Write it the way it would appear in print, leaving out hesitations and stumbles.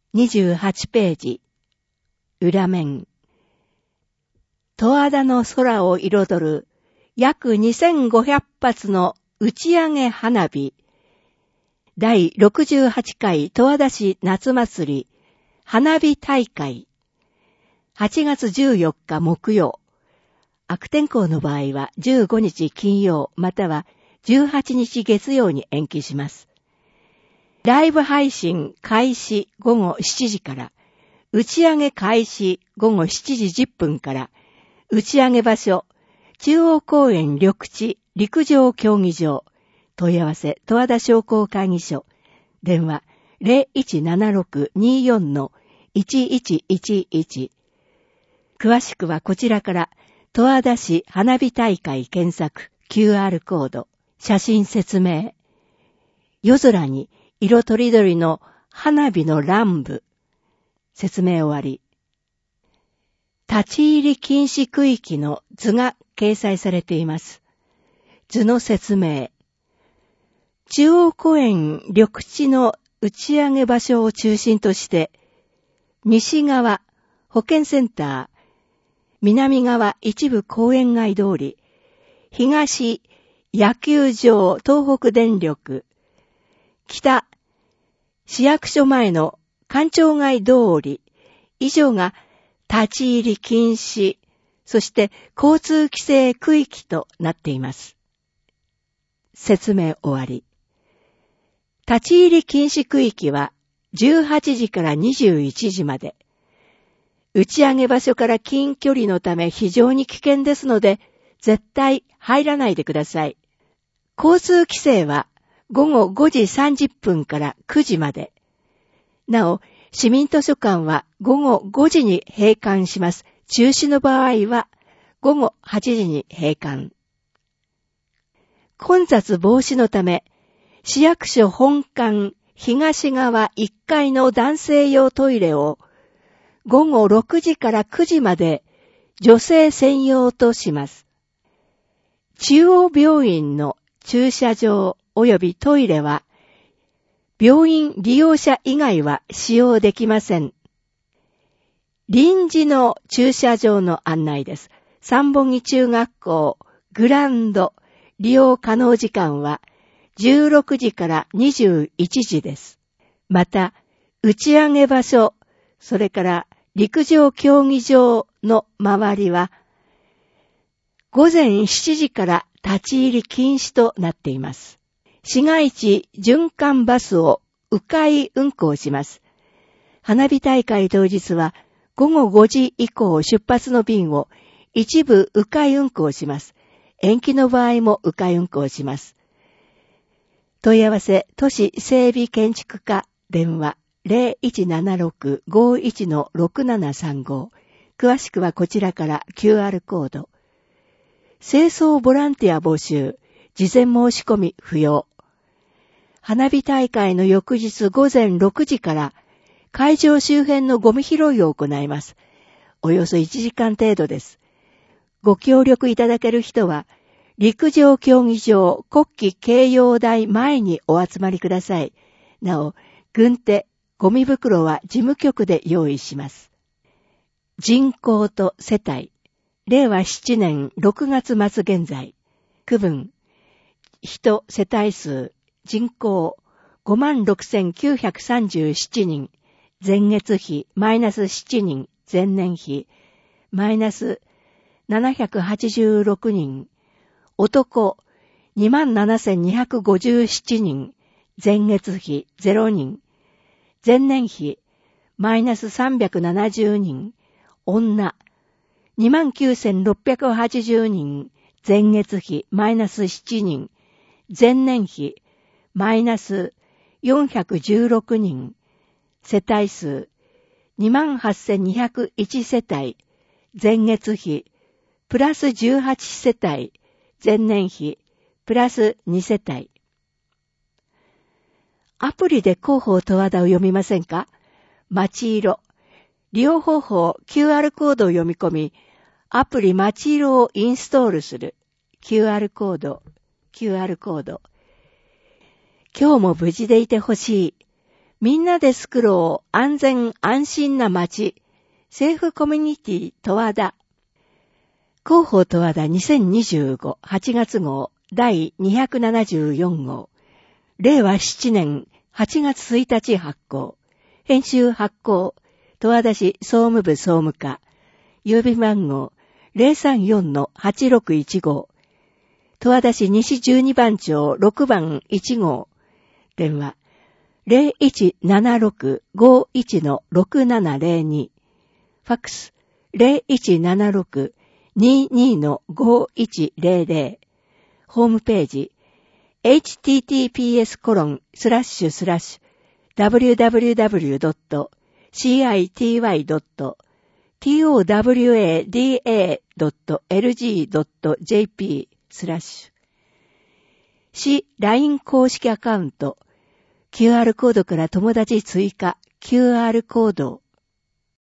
28ページ。裏面。十和田の空を彩る約2500発の打ち上げ花火。第68回十和田市夏祭り花火大会。8月14日木曜。悪天候の場合は15日金曜または18日月曜に延期します。ライブ配信開始午後7時から、打ち上げ開始午後7時10分から、打ち上げ場所、中央公園緑地陸上競技場、問い合わせ十和田商工会議所、電話 0176-24-1111。詳しくはこちらから、十和田市花火大会検索 QR コード、写真説明。夜空に色とりどりの花火の乱舞。説明終わり。立ち入り禁止区域の図が掲載されています。図の説明。中央公園緑地の打ち上げ場所を中心として、西側保健センター、南側一部公園街通り、東野球場東北電力、北市役所前の官庁街通り、以上が立ち入り禁止、そして交通規制区域となっています。説明終わり。立ち入り禁止区域は18時から21時まで。打ち上げ場所から近距離のため非常に危険ですので、絶対入らないでください。交通規制は午後5時30分から9時まで。なお、市民図書館は午後5時に閉館します。中止の場合は午後8時に閉館。混雑防止のため、市役所本館東側1階の男性用トイレを午後6時から9時まで女性専用とします。中央病院の駐車場及びトイレは病院利用者以外は使用できません。臨時の駐車場の案内です。三本木中学校グラウンド利用可能時間は16時から21時です。また、打ち上げ場所、それから陸上競技場の周りは午前7時から立ち入り禁止となっています。市街地循環バスを迂回運行します。花火大会当日は午後5時以降出発の便を一部迂回運行します。延期の場合も迂回運行します。問い合わせ都市整備建築課電話 0176-51-6735。詳しくはこちらから QR コード。清掃ボランティア募集。事前申し込み不要。花火大会の翌日午前6時から会場周辺のゴミ拾いを行います。およそ1時間程度です。ご協力いただける人は陸上競技場国旗掲揚台前にお集まりください。なお、軍手、ゴミ袋は事務局で用意します。人口と世帯。令和7年6月末現在。区分。人世帯数。人口。56,937 人。前月比マイナス7人。前年比マイナス786人。男、27,257 人、前月比0人、前年比、マイナス370人、女、29,680 人、前月比マイナス7人、前年比、マイナス416人、世帯数、28,201 世帯、前月比、プラス18世帯、前年比、プラス2世帯。アプリで広報十和田を読みませんか？町色。利用方法、QR コードを読み込み、アプリ町色をインストールする。QR コード。今日も無事でいてほしい。 みんなで作ろう安全安心な街。セーフコミュニティ十和田。広報十和田2025 8月号第274号。令和7年8月1日発行。編集発行。十和田市総務部総務課。郵便番号 034-8615。十和田市西12番町6番1号。電話 0176-51-6702。ファックス 0176-22-5100。ホームページ https://www.citywada.lg.jp/ 市 LINE 公式アカウント QR コードから友達追加 QR コード